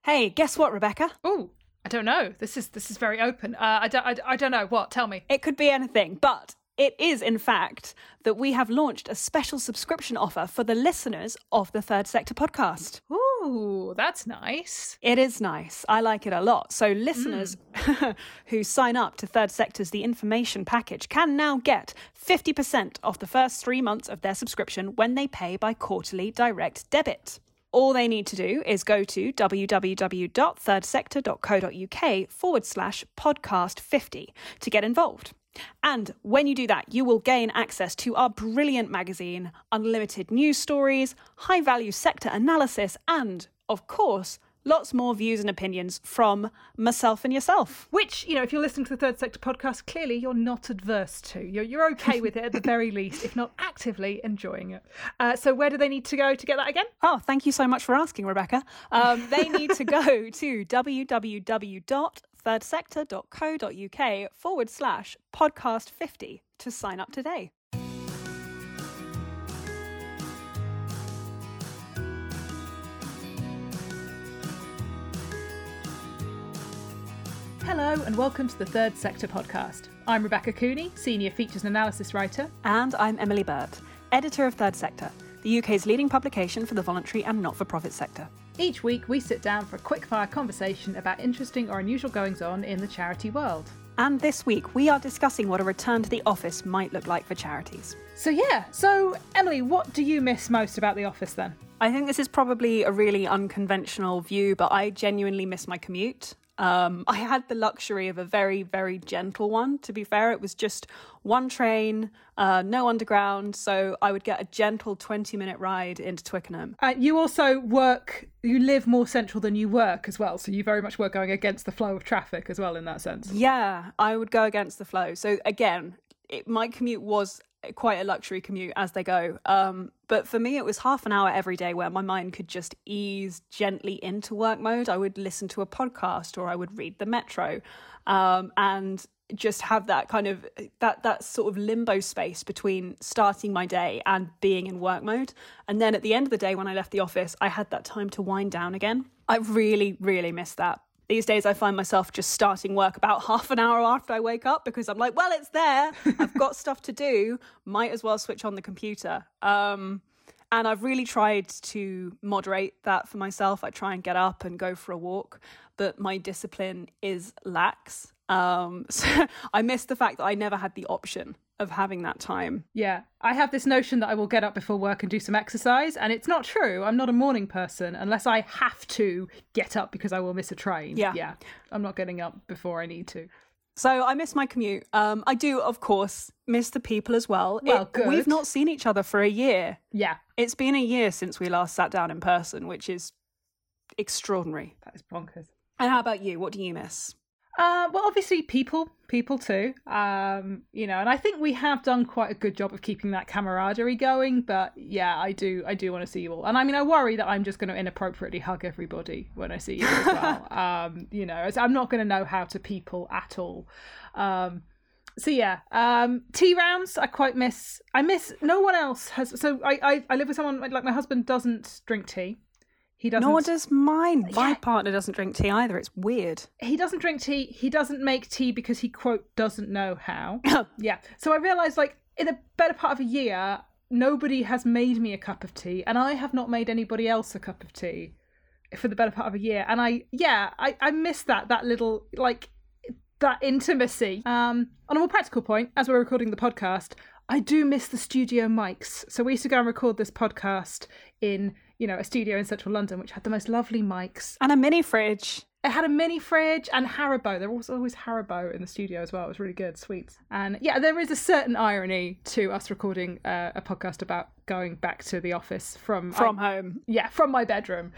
Hey, guess what, Rebecca? Oh, I don't know. This is very open. I don't know. What? Tell me. It could be anything, but it is, in fact, that we have launched a special subscription offer for the listeners of the Third Sector podcast. Ooh, that's nice. It is nice. I like it a lot. So listeners who sign up to Third Sector's The Information package can now get 50% off the first 3 months of their subscription when they pay by quarterly direct debit. All they need to do is go to www.thirdsector.co.uk/podcast50 to get involved. And when you do that, you will gain access to our brilliant magazine, unlimited news stories, high-value sector analysis, and, of course, lots more views and opinions from myself and yourself. Which, if you're listening to the Third Sector podcast, clearly you're not adverse to. You're okay with it at the very least, if not actively enjoying it. So where do they need to go to get that again? Oh, thank you so much for asking, Rebecca. They need to go to www.thirdsector.co.uk/podcast50 to sign up today. Hello and welcome to the Third Sector podcast. I'm Rebecca Cooney, Senior Features and Analysis Writer. And I'm Emily Bird, Editor of Third Sector, the UK's leading publication for the voluntary and not-for-profit sector. Each week we sit down for a quick-fire conversation about interesting or unusual goings-on in the charity world. And this week we are discussing what a return to the office might look like for charities. So Emily, what do you miss most about the office then? I think this is probably a really unconventional view, but I genuinely miss my commute. I had the luxury of a very, very gentle one, to be fair. It was just one train, no underground, so I would get a gentle 20-minute ride into Twickenham. You also you live more central than you work as well, so you very much were going against the flow of traffic as well in that sense. Yeah, I would go against the flow. So again, my commute was quite a luxury commute as they go. But for me, it was half an hour every day where my mind could just ease gently into work mode. I would listen to a podcast or I would read the Metro and just have that kind of that sort of limbo space between starting my day and being in work mode. And then at the end of the day, when I left the office, I had that time to wind down again. I really, really miss that. These days, I find myself just starting work about half an hour after I wake up because I'm like, well, it's there. I've got stuff to do. Might as well switch on the computer. And I've really tried to moderate that for myself. I try and get up and go for a walk, but my discipline is lax. So I miss the fact that I never had the option of having that time. Yeah, I have this notion that I will get up before work and do some exercise, and it's not true. I'm not a morning person unless I have to get up because I will miss a train. Yeah, I'm not getting up before I need to. So I miss my commute. I do, of course, miss the people as well. Good. We've not seen each other for a year. Yeah. It's been a year since we last sat down in person, which is extraordinary. That is bonkers. And how about you? What do you miss? Well, obviously people too, and I think we have done quite a good job of keeping that camaraderie going, but yeah, I do want to see you all. And I mean, I worry that I'm just going to inappropriately hug everybody when I see you as well. I'm not going to know how to people at all. Tea rounds, I quite miss. No one else has. So I live with someone, like my husband doesn't drink tea. He doesn't. Nor does mine. My partner doesn't drink tea either. It's weird. He doesn't drink tea. He doesn't make tea because he, quote, doesn't know how. Yeah. So I realised, in the better part of a year, nobody has made me a cup of tea, and I have not made anybody else a cup of tea for the better part of a year. And I miss that little, that intimacy. On a more practical point, as we're recording the podcast, I do miss the studio mics. So we used to go and record this podcast in, a studio in central London, which had the most lovely mics. And a mini fridge. It had a mini fridge and Haribo. There was always Haribo in the studio as well. It was really good, sweets. And yeah, there is a certain irony to us recording a podcast about going back to the office from home. Yeah, from my bedroom.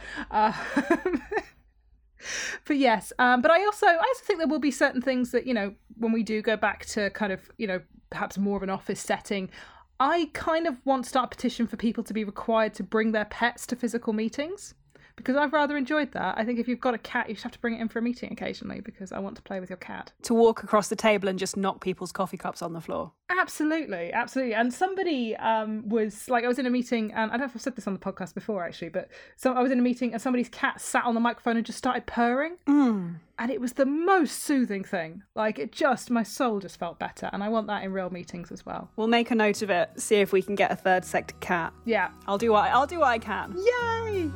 But yes, but I also think there will be certain things that, when we do go back to kind of, perhaps more of an office setting, I kind of want to start a petition for people to be required to bring their pets to physical meetings, because I've rather enjoyed that. I think if you've got a cat, you just have to bring it in for a meeting occasionally, because I want to play with your cat. To walk across the table and just knock people's coffee cups on the floor. Absolutely. And somebody was like, I was in a meeting, and I don't know if I've said this on the podcast before actually, but I was in a meeting and somebody's cat sat on the microphone and just started purring. And it was the most soothing thing. Like, my soul just felt better. And I want that in real meetings as well. We'll make a note of it, see if we can get a third sector cat. Yeah. I'll do what I can. Yay!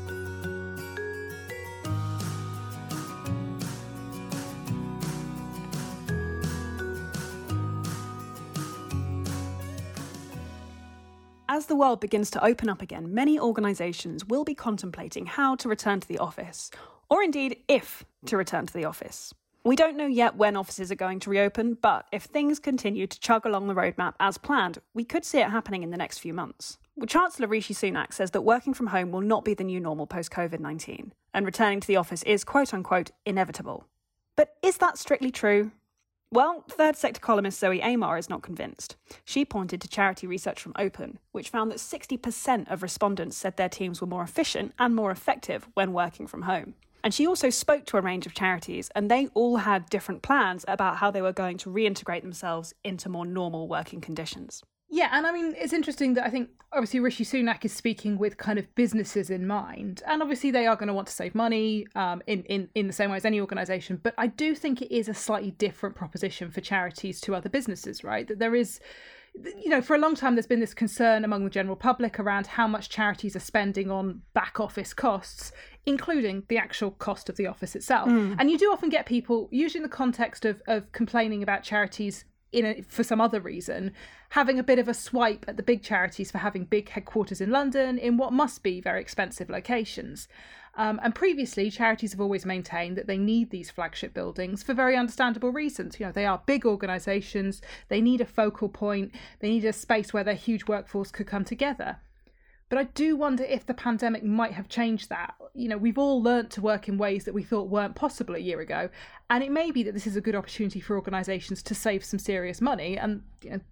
As the world begins to open up again, many organisations will be contemplating how to return to the office, or indeed if to return to the office. We don't know yet when offices are going to reopen, but if things continue to chug along the roadmap as planned, we could see it happening in the next few months. Well, Chancellor Rishi Sunak says that working from home will not be the new normal post-COVID-19, and returning to the office is quote-unquote inevitable. But is that strictly true? Well, third sector columnist Zoe Amar is not convinced. She pointed to charity research from Open, which found that 60% of respondents said their teams were more efficient and more effective when working from home. And she also spoke to a range of charities, and they all had different plans about how they were going to reintegrate themselves into more normal working conditions. Yeah, and I mean, it's interesting that I think obviously Rishi Sunak is speaking with kind of businesses in mind, and obviously they are going to want to save money in the same way as any organisation, but I do think it is a slightly different proposition for charities to other businesses, right? That there is, for a long time there's been this concern among the general public around how much charities are spending on back office costs, including the actual cost of the office itself. And you do often get people, usually in the context of complaining about charities for some other reason, having a bit of a swipe at the big charities for having big headquarters in London in what must be very expensive locations. And previously, charities have always maintained that they need these flagship buildings for very understandable reasons. They are big organisations, they need a focal point, they need a space where their huge workforce could come together. But I do wonder if the pandemic might have changed that. We've all learnt to work in ways that we thought weren't possible a year ago. And it may be that this is a good opportunity for organisations to save some serious money. And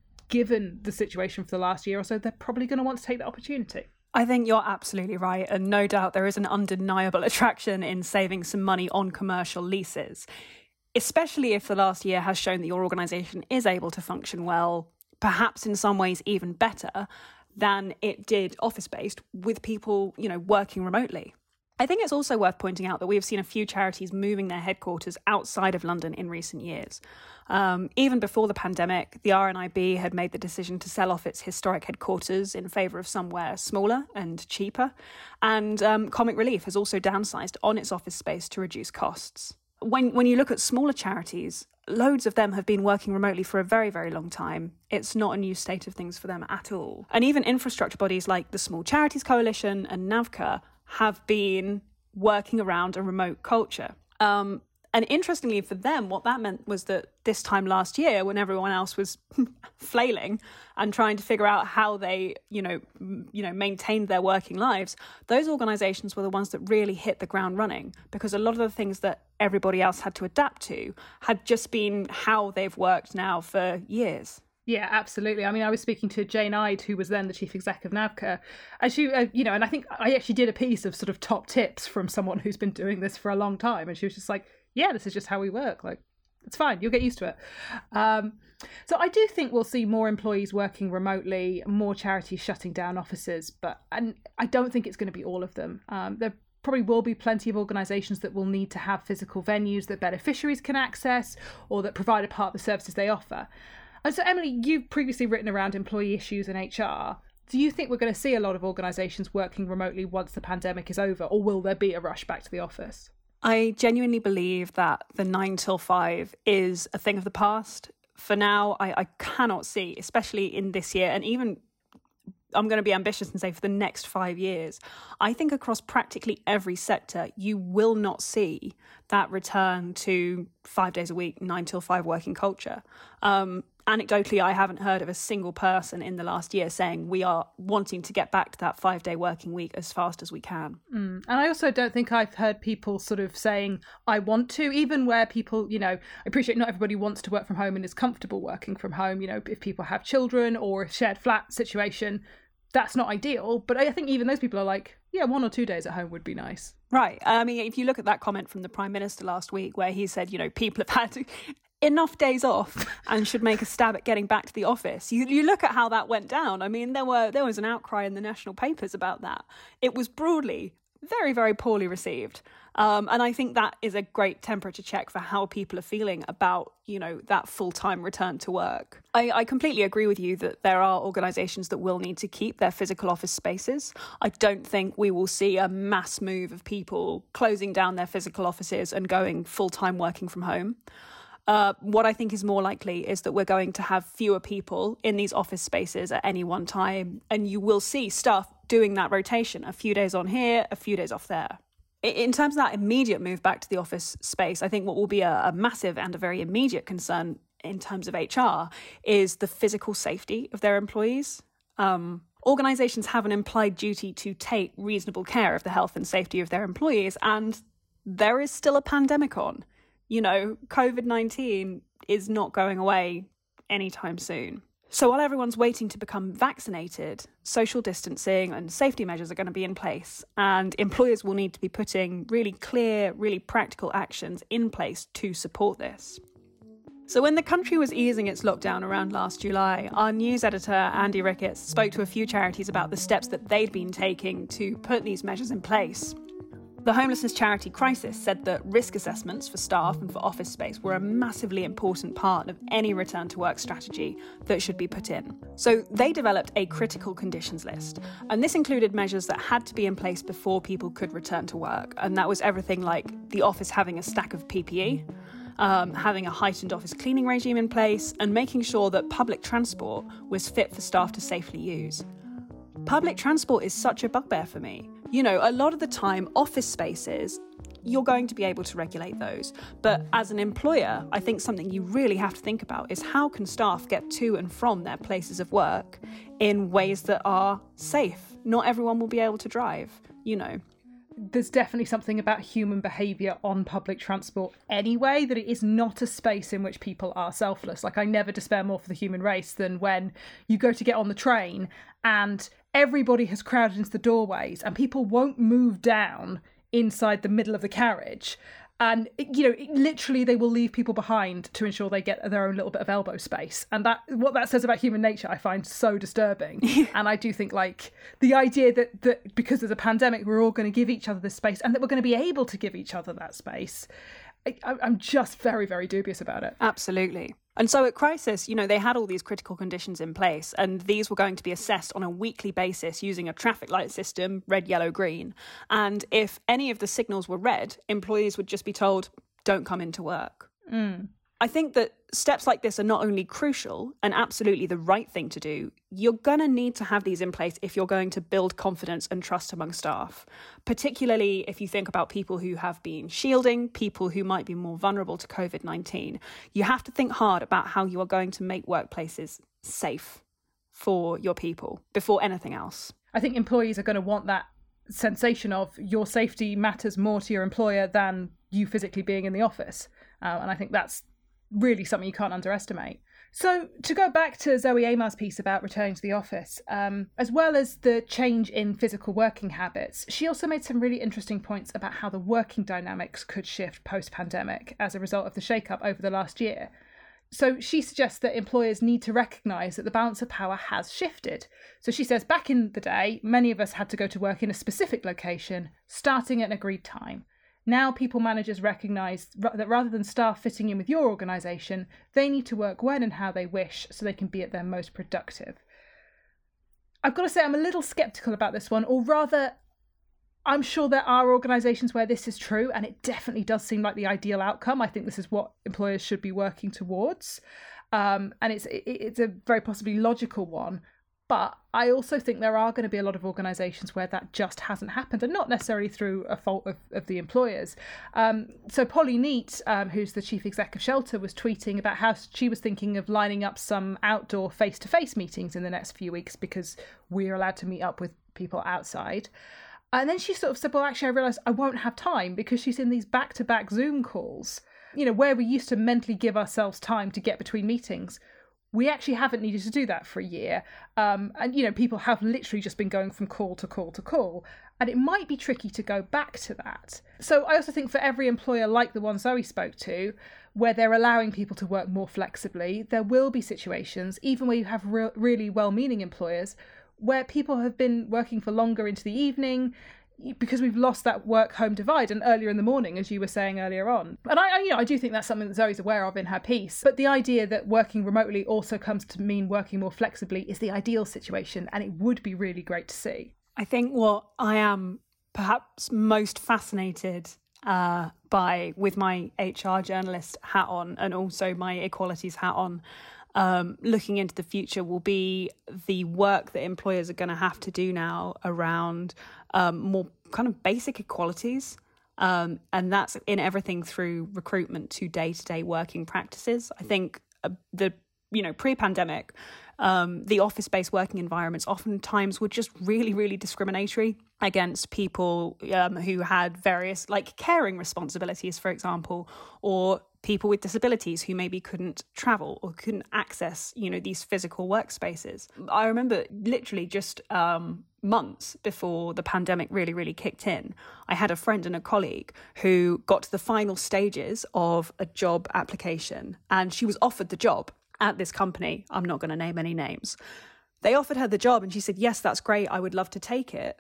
given the situation for the last year or so, they're probably going to want to take that opportunity. I think you're absolutely right. And no doubt there is an undeniable attraction in saving some money on commercial leases, especially if the last year has shown that your organisation is able to function well, perhaps in some ways even better than it did office-based, with people, working remotely. I think it's also worth pointing out that we have seen a few charities moving their headquarters outside of London in recent years. Even before the pandemic, the RNIB had made the decision to sell off its historic headquarters in favour of somewhere smaller and cheaper. And Comic Relief has also downsized on its office space to reduce costs. When you look at smaller charities, loads of them have been working remotely for a very, very long time. It's not a new state of things for them at all. And even infrastructure bodies like the Small Charities Coalition and NAVCA have been working around a remote culture. And interestingly for them, what that meant was that this time last year, when everyone else was flailing and trying to figure out how they, maintained their working lives, those organisations were the ones that really hit the ground running, because a lot of the things that everybody else had to adapt to had just been how they've worked now for years. Yeah, absolutely. I mean, I was speaking to Jane Ide, who was then the chief exec of NAVCA, and she, and I think I actually did a piece of sort of top tips from someone who's been doing this for a long time, and she was just like, yeah, this is just how we work. Like, it's fine. You'll get used to it. So I do think we'll see more employees working remotely, more charities shutting down offices, and I don't think it's going to be all of them. There probably will be plenty of organisations that will need to have physical venues that beneficiaries can access or that provide a part of the services they offer. And so, Emily, you've previously written around employee issues in HR. Do you think we're going to see a lot of organisations working remotely once the pandemic is over, or will there be a rush back to the office? I genuinely believe that the 9 till 5 is a thing of the past. For now, I cannot see, especially in this year, and even I'm going to be ambitious and say for the next 5 years, I think across practically every sector, you will not see that return to 5 days a week, 9 till 5 working culture. Anecdotally, I haven't heard of a single person in the last year saying we are wanting to get back to that 5-day working week as fast as we can. And I also don't think I've heard people sort of saying, I want to, even where people, I appreciate not everybody wants to work from home and is comfortable working from home. If people have children or a shared flat situation, that's not ideal, but I think even those people are like, yeah, 1 or 2 days at home would be nice. Right. I mean, if you look at that comment from the Prime Minister last week where he said, people have had enough days off and should make a stab at getting back to the office. You look at how that went down. I mean, there was an outcry in the national papers about that. It was broadly very, very poorly received. And I think that is a great temperature check for how people are feeling about, that full-time return to work. I completely agree with you that there are organisations that will need to keep their physical office spaces. I don't think we will see a mass move of people closing down their physical offices and going full-time working from home. What I think is more likely is that we're going to have fewer people in these office spaces at any one time, and you will see staff doing that rotation, a few days on here, a few days off there. In terms of that immediate move back to the office space, I think what will be a massive and a very immediate concern in terms of HR is the physical safety of their employees. Organisations have an implied duty to take reasonable care of the health and safety of their employees, and there is still a pandemic on. COVID-19 is not going away anytime soon. So while everyone's waiting to become vaccinated, social distancing and safety measures are going to be in place, and employers will need to be putting really clear, really practical actions in place to support this. So when the country was easing its lockdown around last July, our news editor, Andy Ricketts, spoke to a few charities about the steps that they'd been taking to put these measures in place. The homelessness charity Crisis said that risk assessments for staff and for office space were a massively important part of any return to work strategy that should be put in. So they developed a critical conditions list, and this included measures that had to be in place before people could return to work. And that was everything like the office having a stack of PPE, having a heightened office cleaning regime in place, and making sure that public transport was fit for staff to safely use. Public transport is such a bugbear for me. A lot of the time, office spaces, you're going to be able to regulate those. But as an employer, I think something you really have to think about is how can staff get to and from their places of work in ways that are safe? Not everyone will be able to drive, There's definitely something about human behaviour on public transport anyway, that it is not a space in which people are selfless. Like, I never despair more for the human race than when you go to get on the train and everybody has crowded into the doorways and people won't move down inside the middle of the carriage. And, literally they will leave people behind to ensure they get their own little bit of elbow space. And what that says about human nature, I find so disturbing. And I do think, the idea that because there's a pandemic, we're all going to give each other this space and that we're going to be able to give each other that space, I'm just very, very dubious about it. Absolutely. And so at Crisis, they had all these critical conditions in place, and these were going to be assessed on a weekly basis using a traffic light system, red, yellow, green. And if any of the signals were red, employees would just be told, don't come into work. I think that steps like this are not only crucial and absolutely the right thing to do, you're going to need to have these in place if you're going to build confidence and trust among staff, particularly if you think about people who have been shielding, people who might be more vulnerable to COVID-19. You have to think hard about how you are going to make workplaces safe for your people before anything else. I think employees are going to want that sensation of your safety matters more to your employer than you physically being in the office. And I think that's really something you can't underestimate. So to go back to Zoe Amar's piece about returning to the office, as well as the change in physical working habits, she also made some really interesting points about how the working dynamics could shift post-pandemic as a result of the shake-up over the last year. So she suggests that employers need to recognise that the balance of power has shifted. So she says back in the day, many of us had to go to work in a specific location, starting at an agreed time. Now people managers recognise that rather than staff fitting in with your organisation, they need to work when and how they wish so they can be at their most productive. I've got to say I'm a little sceptical about this one, or rather, I'm sure there are organisations where this is true, and it definitely does seem like the ideal outcome. I think this is what employers should be working towards, and it's a very possibly logical one. But I also think there are going to be a lot of organisations where that just hasn't happened, and not necessarily through a fault of the employers. So Polly Neat, who's the chief exec of Shelter, was tweeting about how she was thinking of lining up some outdoor face-to-face meetings in the next few weeks because we're allowed to meet up with people outside. And then she sort of said, well, actually, I realised I won't have time because she's in these back-to-back Zoom calls, where we used to mentally give ourselves time to get between meetings. we actually haven't needed to do that for a year. And, people have literally just been going from call to call to call. And it might be tricky to go back to that. So I also think for every employer like the one Zoe spoke to, where they're allowing people to work more flexibly, there will be situations, even where you have really well-meaning employers, where people have been working for longer into the evening, because we've lost that work-home divide, and earlier in the morning, as you were saying earlier on. And I do think that's something that Zoe's aware of in her piece. But the idea that working remotely also comes to mean working more flexibly is the ideal situation, and it would be really great to see. I think what I am perhaps most fascinated by, with my HR journalist hat on and also my equalities hat on, looking into the future, will be the work that employers are going to have to do now around more kind of basic equalities. And that's in everything through recruitment to day-to-day working practices. I think pre-pandemic, the office-based working environments oftentimes were just really, really discriminatory against people who had various, like, caring responsibilities, for example, or people with disabilities who maybe couldn't travel or couldn't access, these physical workspaces. I remember literally just months before the pandemic really, really kicked in, I had a friend and a colleague who got to the final stages of a job application, and she was offered the job at this company. I'm not going to name any names. They offered her the job and she said, yes, that's great, I would love to take it.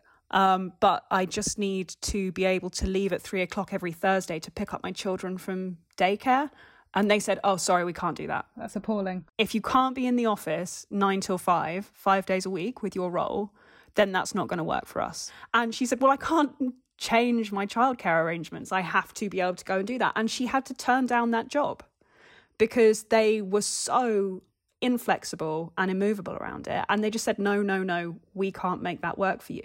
But I just need to be able to leave at 3:00 every Thursday to pick up my children from daycare. And they said, oh, sorry, we can't do that. That's appalling. If you can't be in the office 9 till 5, 5 days a week with your role, then that's not going to work for us. And she said, well, I can't change my childcare arrangements. I have to be able to go and do that. And she had to turn down that job because they were so inflexible and immovable around it. And they just said, no, we can't make that work for you.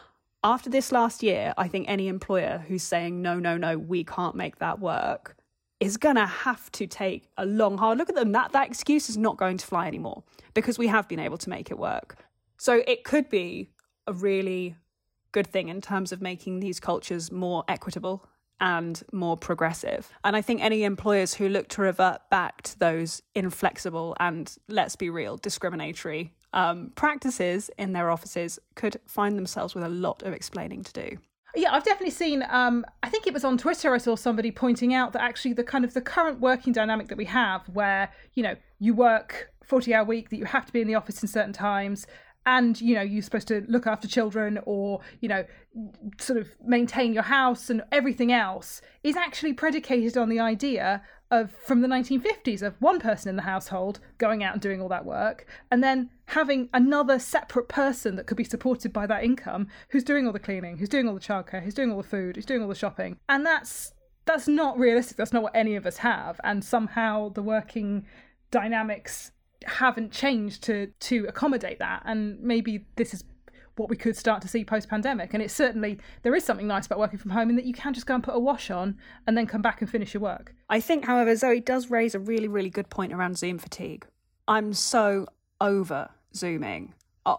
After this last year, I think any employer who's saying, no, we can't make that work, is going to have to take a long, hard look at them. That excuse is not going to fly anymore because we have been able to make it work. So it could be a really good thing in terms of making these cultures more equitable and more progressive. And I think any employers who look to revert back to those inflexible and, let's be real, discriminatory practices in their offices could find themselves with a lot of explaining to do. Yeah, I've definitely seen, I think it was on Twitter, I saw somebody pointing out that actually the current working dynamic that we have where, you work 40-hour week, that you have to be in the office in certain times, and, you're supposed to look after children or, sort of maintain your house and everything else, is actually predicated on the idea of, from the 1950s, of one person in the household going out and doing all that work, and then having another separate person that could be supported by that income who's doing all the cleaning, who's doing all the childcare, who's doing all the food, who's doing all the shopping. And that's not realistic. That's not what any of us have. And somehow the working dynamics haven't changed to accommodate that. And maybe this is what we could start to see post-pandemic. And it's certainly, there is something nice about working from home in that you can just go and put a wash on and then come back and finish your work. I think, however, Zoe does raise a really, really good point around Zoom fatigue. I'm so over Zooming.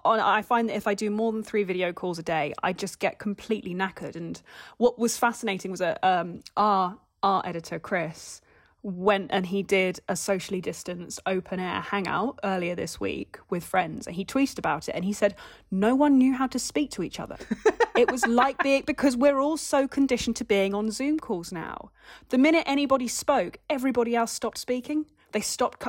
I find that if I do more than 3 video calls a day, I just get completely knackered. And what was fascinating was our editor, Chris, went and he did a socially distanced open air hangout earlier this week with friends, and he tweeted about it and he said no one knew how to speak to each other. It was like because we're all so conditioned to being on Zoom calls now. The minute anybody spoke, everybody else stopped speaking. They stopped,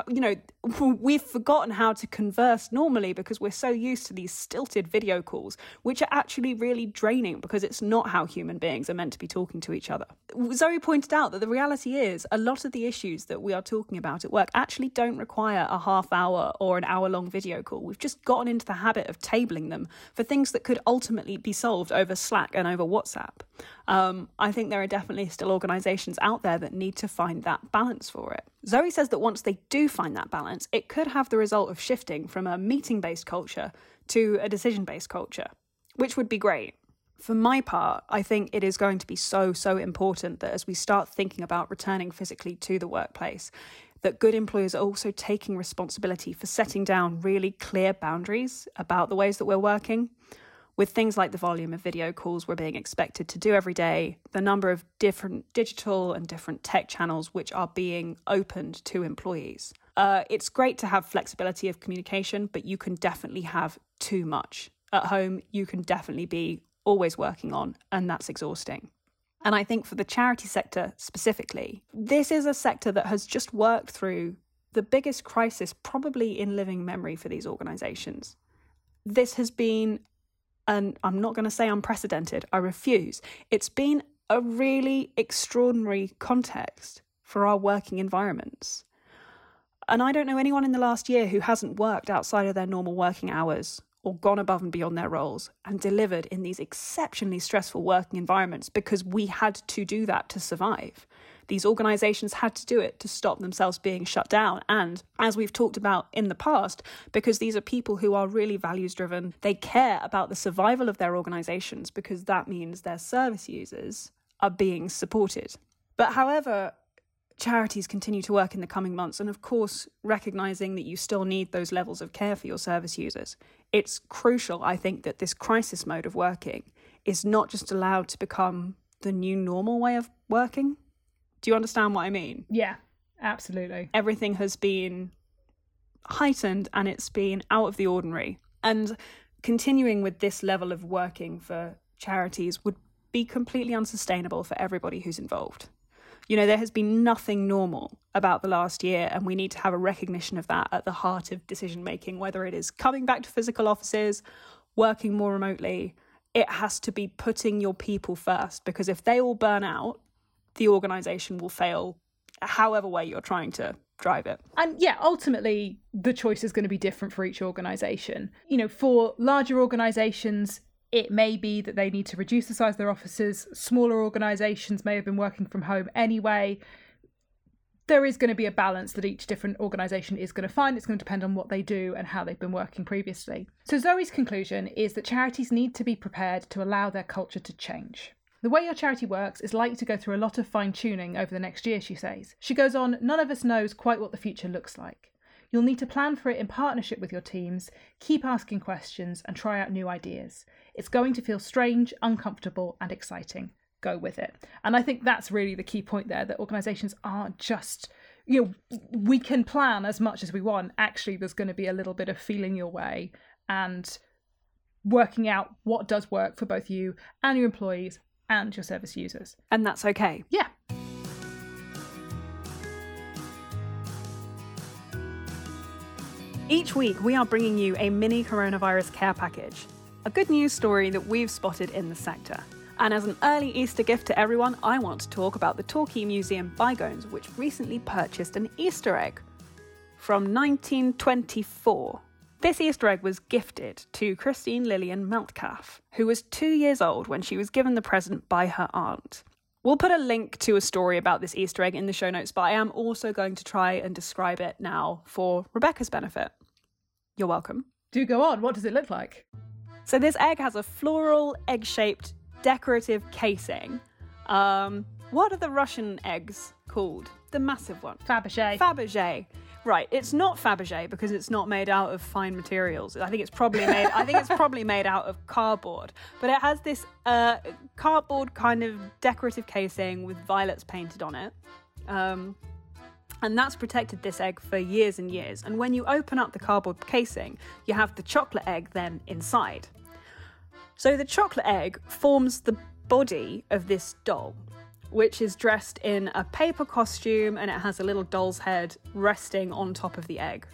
we've forgotten how to converse normally because we're so used to these stilted video calls, which are actually really draining because it's not how human beings are meant to be talking to each other. Zoe pointed out that the reality is a lot of the issues that we are talking about at work actually don't require a half-hour or an hour-long video call. We've just gotten into the habit of tabling them for things that could ultimately be solved over Slack and over WhatsApp. I think there are definitely still organisations out there that need to find that balance for it. Zoe says that once they do find that balance, it could have the result of shifting from a meeting-based culture to a decision-based culture, which would be great. For my part, I think it is going to be so important that as we start thinking about returning physically to the workplace, that good employers are also taking responsibility for setting down really clear boundaries about the ways that we're working. With things like the volume of video calls we're being expected to do every day, the number of different digital and different tech channels which are being opened to employees. It's great to have flexibility of communication, but you can definitely have too much. At home, you can definitely be always working on, and that's exhausting. And I think for the charity sector specifically, this is a sector that has just worked through the biggest crisis probably in living memory for these organisations. This has been, and I'm not going to say unprecedented, I refuse. It's been a really extraordinary context for our working environments. And I don't know anyone in the last year who hasn't worked outside of their normal working hours or gone above and beyond their roles and delivered in these exceptionally stressful working environments because we had to do that to survive. These organisations had to do it to stop themselves being shut down. And as we've talked about in the past, because these are people who are really values driven, they care about the survival of their organisations because that means their service users are being supported. But however, charities continue to work in the coming months, and of course, recognising that you still need those levels of care for your service users, it's crucial, I think, that this crisis mode of working is not just allowed to become the new normal way of working. Do you understand what I mean? Yeah, absolutely. Everything has been heightened and it's been out of the ordinary. And continuing with this level of working for charities would be completely unsustainable for everybody who's involved. You know, there has been nothing normal about the last year, and we need to have a recognition of that at the heart of decision making, whether it is coming back to physical offices, working more remotely. It has to be putting your people first, because if they all burn out, the organisation will fail however way you're trying to drive it. And yeah, ultimately, the choice is going to be different for each organisation. You know, for larger organisations, it may be that they need to reduce the size of their offices. Smaller organisations may have been working from home anyway. There is going to be a balance that each different organisation is going to find. It's going to depend on what they do and how they've been working previously. So Zoe's conclusion is that charities need to be prepared to allow their culture to change. The way your charity works is likely to go through a lot of fine-tuning over the next year, she says. She goes on, none of us knows quite what the future looks like. You'll need to plan for it in partnership with your teams, keep asking questions and try out new ideas. It's going to feel strange, uncomfortable and exciting. Go with it. And I think that's really the key point there, that organisations aren't just, you know, we can plan as much as we want. Actually, there's going to be a little bit of feeling your way and working out what does work for both you and your employees and your service users. And that's okay. Yeah. Each week, we are bringing you a mini coronavirus care package, a good news story that we've spotted in the sector. And as an early Easter gift to everyone, I want to talk about the Torquay Museum Bygones, which recently purchased an Easter egg from 1924. This Easter egg was gifted to Christine Lillian Meltcalf, who was 2 years old when she was given the present by her aunt. We'll put a link to a story about this Easter egg in the show notes, but I am also going to try and describe it now for Rebecca's benefit. You're welcome. Do go on. What does it look like? So this egg has a floral, egg-shaped, decorative casing. What are the Russian eggs called? The massive one. Fabergé. Fabergé. Right, it's not Fabergé because it's not made out of fine materials. I think it's probably made out of cardboard. But it has this cardboard kind of decorative casing with violets painted on it. And that's protected this egg for years and years. And when you open up the cardboard casing, you have the chocolate egg then inside. So the chocolate egg forms the body of this doll, which is dressed in a paper costume, and it has a little doll's head resting on top of the egg.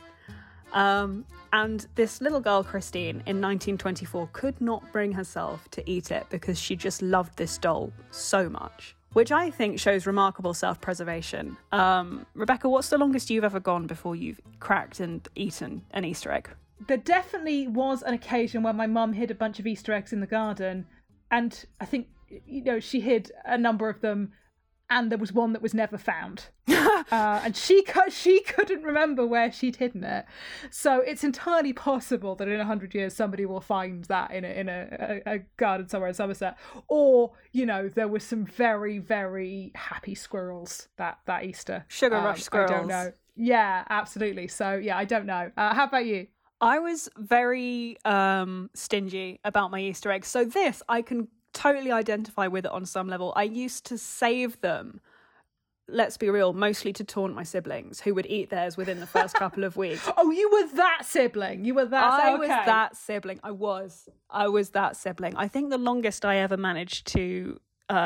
And this little girl, Christine, in 1924, could not bring herself to eat it because she just loved this doll so much, which I think shows remarkable self-preservation. Rebecca, what's the longest you've ever gone before you've cracked and eaten an Easter egg? There definitely was an occasion when my mum hid a bunch of Easter eggs in the garden, and I think, you know, she hid a number of them, and there was one that was never found. And she couldn't remember where she'd hidden it. So it's entirely possible that in 100 years somebody will find that in a garden somewhere in Somerset. Or, you know, there were some very, very happy squirrels that Easter. Sugar rush squirrels. I don't know. Yeah, absolutely. So yeah, I don't know. How about you? I was very stingy about my Easter eggs. So this, I can totally identify with it on some level. I used to save them let's be real, mostly to taunt my siblings who would eat theirs within the first couple of weeks. Oh, you were that sibling. You were that. I was that sibling. I was that sibling. I think the longest I ever managed to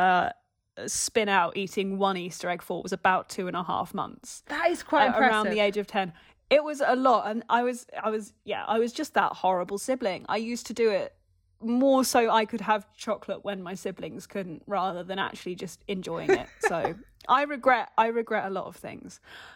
spin out eating one Easter egg for was about 2.5 months. That is quite impressive. Around the age of 10. It was a lot, and I was just that horrible sibling. I used to do it more so I could have chocolate when my siblings couldn't, rather than actually just enjoying it. So I regret a lot of things.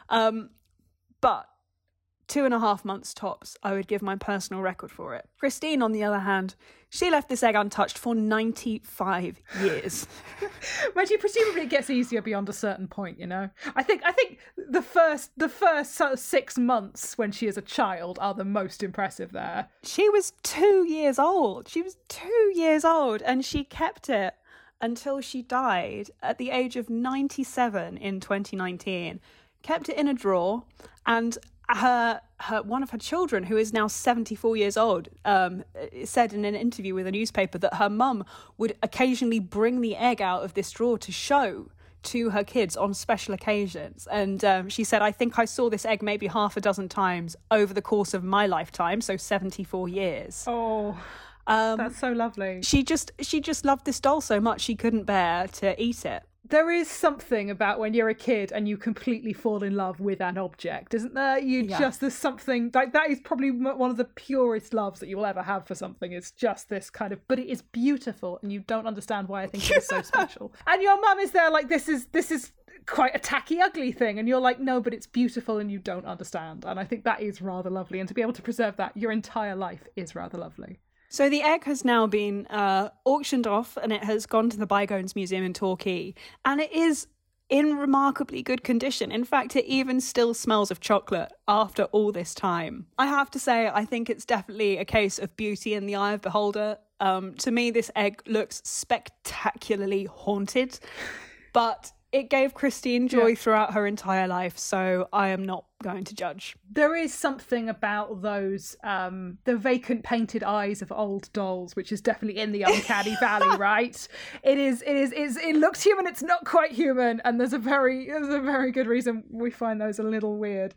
But 2.5 months tops, I would give my personal record for it. Christine, on the other hand, she left this egg untouched for 95 years. But presumably it gets easier beyond a certain point, you know? I think the first sort of 6 months when she is a child are the most impressive there. She was 2 years old. And she kept it until she died at the age of 97 in 2019. Kept it in a drawer, and her one of her children, who is now 74 years old, said in an interview with a newspaper that her mum would occasionally bring the egg out of this drawer to show to her kids on special occasions. And she said, I think I saw this egg maybe 6 times over the course of my lifetime, so 74 years. Oh, that's so lovely. She just loved this doll so much she couldn't bear to eat it. There is something about when you're a kid and you completely fall in love with an object, isn't there? There's something like that is probably one of the purest loves that you will ever have for something. It's just this kind of, but it is beautiful, and you don't understand why I think it is so special. And your mum is there like, this is quite a tacky, ugly thing, and you're like, no, but it's beautiful, and you don't understand. And I think that is rather lovely, and to be able to preserve that your entire life is rather lovely. So the egg has now been auctioned off, and it has gone to the Bygones Museum in Torquay, and it is in remarkably good condition. In fact, it even still smells of chocolate after all this time. I have to say, I think it's definitely a case of beauty in the eye of beholder. To me, this egg looks spectacularly haunted, but it gave Christine joy throughout her entire life, so I am not going to judge. There is something about those, the vacant painted eyes of old dolls, which is definitely in the uncanny valley, right? It looks human, it's not quite human, and there's a very good reason we find those a little weird.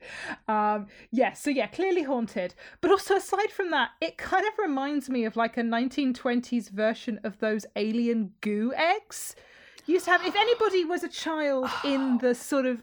Clearly haunted. But also, aside from that, it kind of reminds me of like a 1920s version of those alien goo eggs. Used to have, if anybody was a child in the sort of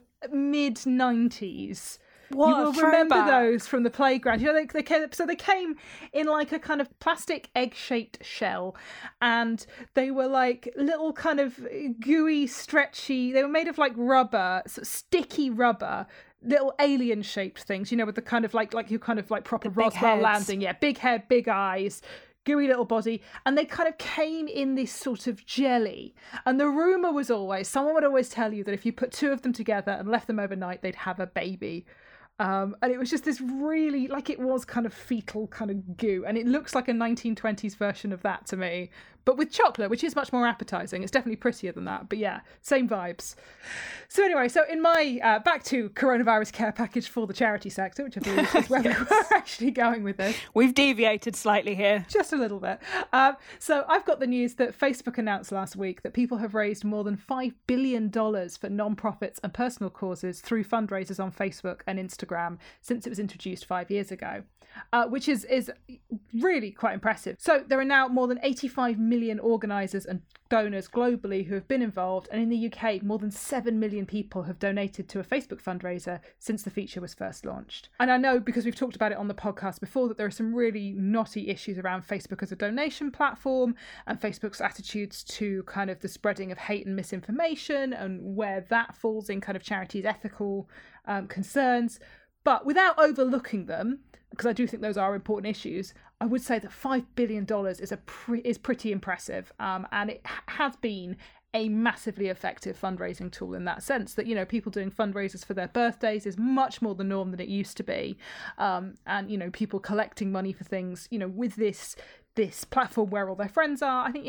mid-90s, you will remember those from the playground. You know, they came in like a kind of plastic egg-shaped shell, and they were like little kind of gooey, stretchy. They were made of like rubber, sort of sticky rubber, little alien-shaped things. You know, with the kind of like proper Roswell landing. Yeah, big head, big eyes. Gooey little body, and they kind of came in this sort of jelly. And the rumour was always, someone would always tell you that if you put 2 of them together and left them overnight, they'd have a baby. And it was just this really, like, it was kind of fetal kind of goo. And it looks like a 1920s version of that to me, but with chocolate, which is much more appetizing. It's definitely prettier than that, but yeah, same vibes. So anyway, so in my back to coronavirus care package for the charity sector, which I believe is where we were actually going with this. We've deviated slightly here. Just a little bit. So I've got the news that Facebook announced last week that people have raised more than $5 billion for non-profits and personal causes through fundraisers on Facebook and Instagram since it was introduced 5 years ago, which is really quite impressive. So there are now more than 85 million organisers and donors globally who have been involved, and in the UK more than 7 million people have donated to a Facebook fundraiser since the feature was first launched. And I know, because we've talked about it on the podcast before, that there are some really knotty issues around Facebook as a donation platform and Facebook's attitudes to kind of the spreading of hate and misinformation and where that falls in kind of charities' ethical concerns. But without overlooking them, because I do think those are important issues, I would say that $5 billion is pretty impressive, and it has been a massively effective fundraising tool in that sense, that, you know, people doing fundraisers for their birthdays is much more the norm than it used to be, and, you know, people collecting money for things, you know, with this platform where all their friends are, I think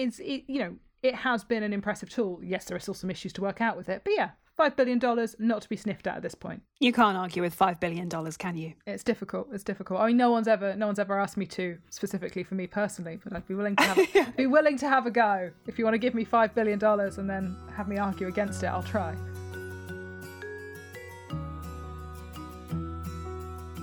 it has been an impressive tool. Yes, there are still some issues to work out with it, but yeah, $5 billion, not to be sniffed at this point. You can't argue with $5 billion, can you? It's difficult. I mean, no one's ever asked me to, specifically for me personally, but I'd be willing to have a go. If you want to give me $5 billion and then have me argue against it, I'll try.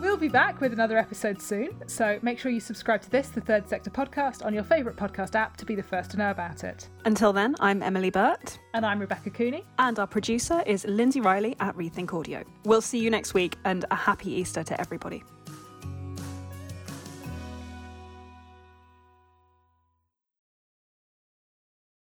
We'll be back with another episode soon, so make sure you subscribe to this, the Third Sector podcast, on your favourite podcast app to be the first to know about it. Until then, I'm Emily Burt. And I'm Rebecca Cooney. And our producer is Lindsay Riley at Rethink Audio. We'll see you next week, and a happy Easter to everybody.